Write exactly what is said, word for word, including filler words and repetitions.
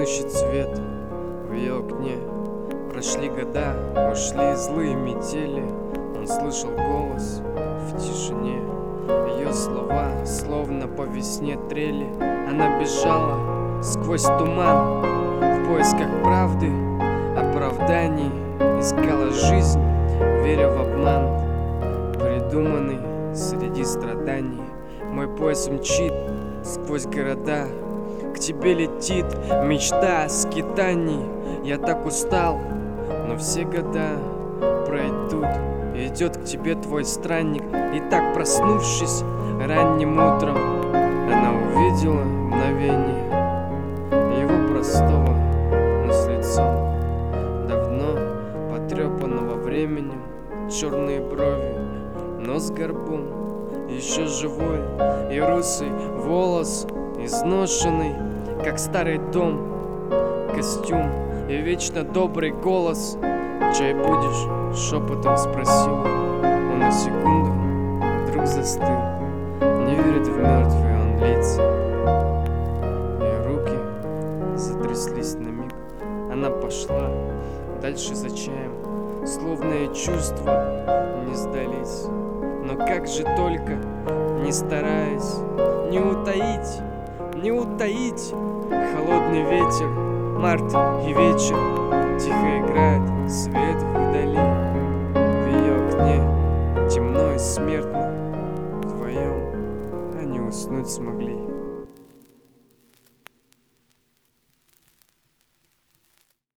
ищет свет в ее окне. Прошли года, ушли злые метели. Он слышал голос в тишине. Ее слова словно по весне трели. Она бежала сквозь туман в поисках правды, оправданий. Искала жизнь, веря в обман, придуманный среди страданий. Мой поезд мчит сквозь города, к тебе летит мечта скитаний. Я так устал, но все года пройдут, идет к тебе твой странник. И так, проснувшись ранним утром, она увидела мгновение его простого, но с лицом давно потрепанного временем. Черные брови, нос горбом, еще живой, и русый волос изношенный, как старый дом, костюм и вечно добрый голос. Чай будешь? Шепотом спросил. Он на секунду вдруг застыл, не верит в мертвые он лица. Ее руки затряслись на миг. Она пошла дальше за чаем, словно и чувства не сдались. Но как же только, не стараясь, не утаить, не утаить холодный ветер, март и вечер.